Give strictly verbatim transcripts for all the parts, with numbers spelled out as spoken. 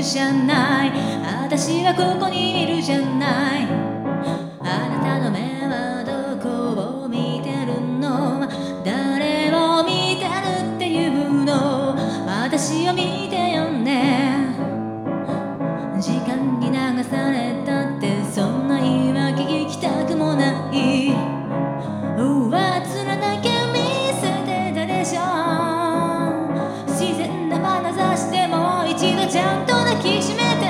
じゃない。私はここにいるじゃない。あなたの目はどこを見てるの？誰を見てるっていうの？私を見てよね。時間に流されたってそんな言い訳聞きたくもない。上面だけ見せてたでしょ。自然な眼差しでもう一度ちゃんと抱きしめて、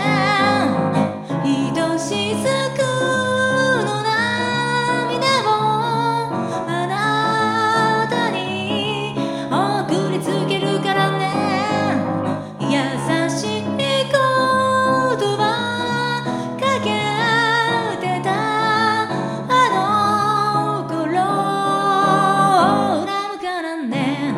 愛しずくの涙をあなたに送りつけるからね。優しい言葉かけてたあの頃を恨むからね。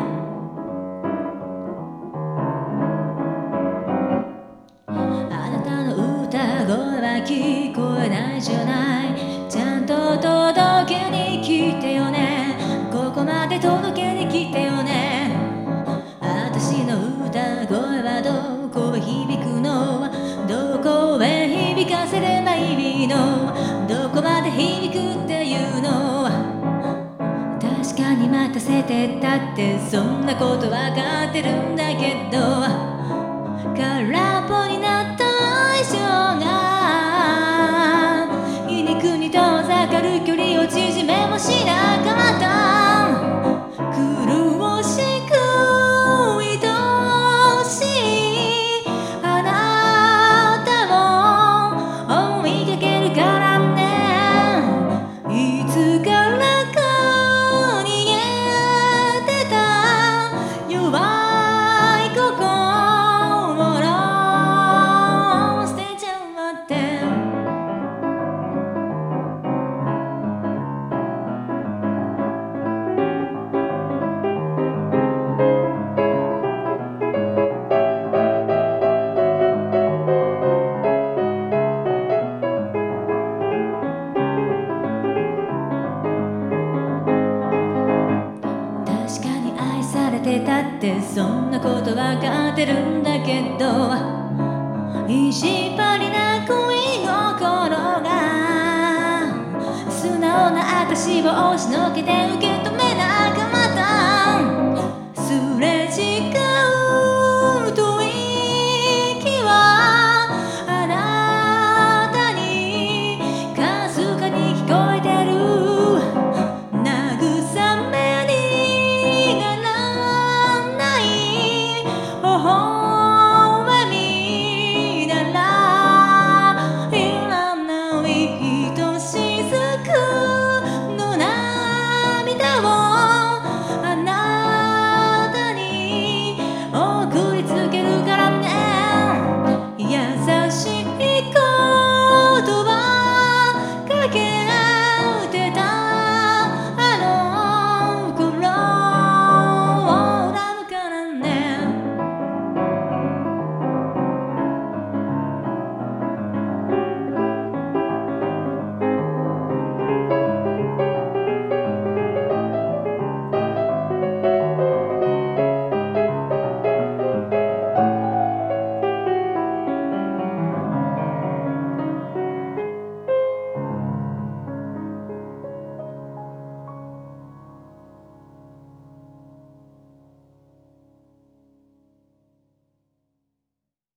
あなたの歌声は聞こえないじゃない。ちゃんと届けに来てよね。ここまで届けに来てよね。私の歌声はどこへ響くの？どこへ響かせればいいの？どこまで響くっていうの？確かに待たせてたってそんなことわかってるんだけど、空っぽになった愛情が皮肉に遠ざかる距離を縮めもしなかった。苦しく愛しいあなたを追いかけるからね。いつからか逃げてた弱い心だってそんなことわかってるんだけど、意地張りな恋心が素直な私を押しのけて受け